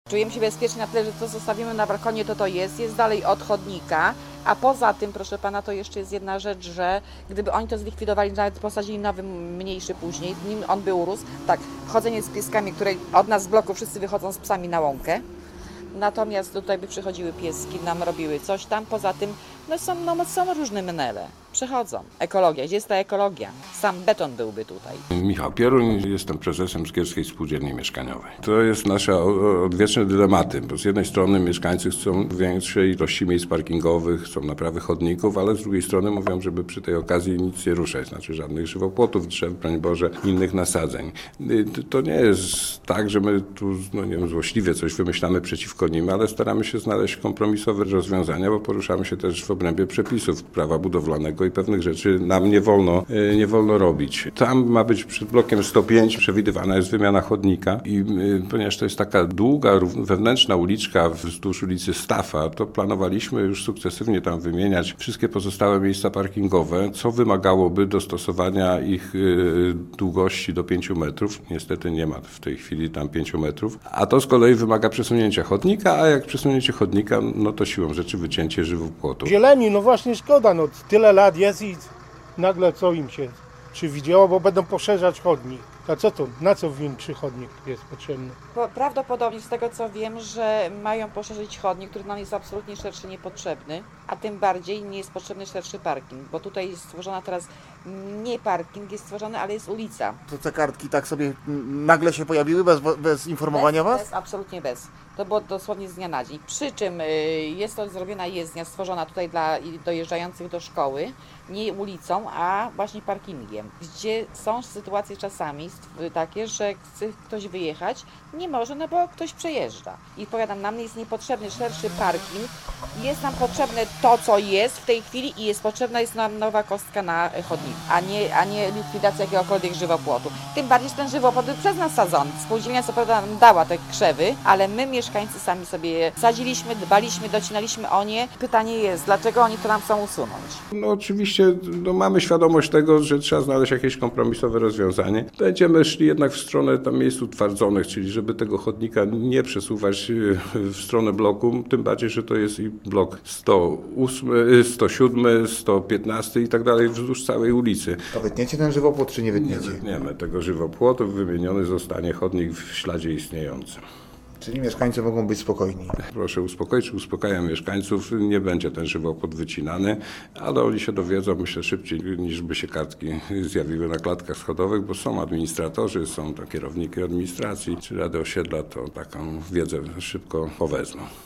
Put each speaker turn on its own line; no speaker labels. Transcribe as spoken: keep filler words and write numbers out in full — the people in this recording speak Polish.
Czujemy się bezpiecznie na tyle, że to zostawimy na balkonie, to to jest, jest dalej od chodnika, a poza tym, proszę pana, to jeszcze jest jedna rzecz, że gdyby oni to zlikwidowali, nawet posadzili nowy, mniejszy później, nim on by urósł, tak, chodzenie z pieskami, które od nas z bloku wszyscy wychodzą z psami na łąkę, natomiast tutaj by przychodziły pieski, nam robiły coś tam, poza tym, no są, no, są różne menele. Przechodzą. Ekologia. Gdzie jest ta ekologia? Sam beton byłby tutaj.
Michał Pieruń, jestem prezesem Skierskiej Spółdzielni Mieszkaniowej. To jest nasze odwieczne dylematy, bo z jednej strony mieszkańcy chcą większej ilości miejsc parkingowych, chcą naprawy chodników, ale z drugiej strony mówią, żeby przy tej okazji nic nie ruszać, znaczy żadnych żywopłotów, drzew, broń Boże, innych nasadzeń. To nie jest tak, że my tu, no nie wiem, złośliwie coś wymyślamy przeciwko nim, ale staramy się znaleźć kompromisowe rozwiązania, bo poruszamy się też w obrębie przepisów prawa budowlanego i pewnych rzeczy nam nie wolno, nie wolno robić. Tam ma być przed blokiem sto pięć przewidywana jest wymiana chodnika i ponieważ to jest taka długa, wewnętrzna uliczka wzdłuż ulicy Stafa, to planowaliśmy już sukcesywnie tam wymieniać wszystkie pozostałe miejsca parkingowe, co wymagałoby dostosowania ich długości do pięciu metrów. Niestety nie ma w tej chwili tam pięciu metrów, a to z kolei wymaga przesunięcia chodnika, a jak przesunięcie chodnika, no to siłą rzeczy wycięcie żywopłotu.
Zieleni, no właśnie szkoda, no tyle lat jest i nagle co im się przywidziało, bo będą poszerzać chodnik. A co to, na co większy chodnik jest potrzebny?
Prawdopodobnie z tego co wiem, że mają poszerzyć chodnik, który nam jest absolutnie szerszy niepotrzebny, a tym bardziej nie jest potrzebny szerszy parking, bo tutaj jest stworzona teraz nie parking, jest stworzony, ale jest ulica.
To te kartki tak sobie nagle się pojawiły bez, bez informowania
bez,
was?
Bez, absolutnie bez. To było dosłownie z dnia na dzień. Przy czym jest to zrobiona jezdnia stworzona tutaj dla dojeżdżających do szkoły, nie ulicą, a właśnie parkingiem, gdzie są sytuacje czasami takie, że chce ktoś wyjechać, nie może, no bo ktoś przejeżdża. I powiadam, nam jest niepotrzebny szerszy parking, jest nam potrzebne to, co jest w tej chwili i jest potrzebna jest nam nowa kostka na chodnik, a nie, a nie likwidacja jakiegokolwiek żywopłotu. Tym bardziej, że ten żywopłot był przez nas sadzony. Spółdzielnia co prawda nam dała te krzewy, ale my mieszkańcy sami sobie sadziliśmy, dbaliśmy, docinaliśmy o nie. Pytanie jest, dlaczego oni to nam chcą usunąć?
No oczywiście no, mamy świadomość tego, że trzeba znaleźć jakieś kompromisowe rozwiązanie. Będziemy szli jednak w stronę tam miejsc utwardzonych, czyli żeby tego chodnika nie przesuwać w stronę bloku, tym bardziej, że to jest i blok sto ósmy, sto siódmy, sto piętnasty i tak dalej wzdłuż całej ulicy.
To wytniecie ten żywopłot, czy nie
Nie
wytniecie?
wytniemy tego żywopłotu, wymieniony zostanie chodnik w śladzie istniejącym.
Czyli mieszkańcy mogą być spokojni.
Proszę uspokoić, uspokajam mieszkańców, nie będzie ten żywopłot wycinany, ale oni się dowiedzą, myślę, szybciej niż by się kartki zjawiły na klatkach schodowych, bo są administratorzy, są to kierowniki administracji czy rady osiedla, to taką wiedzę szybko powezmą.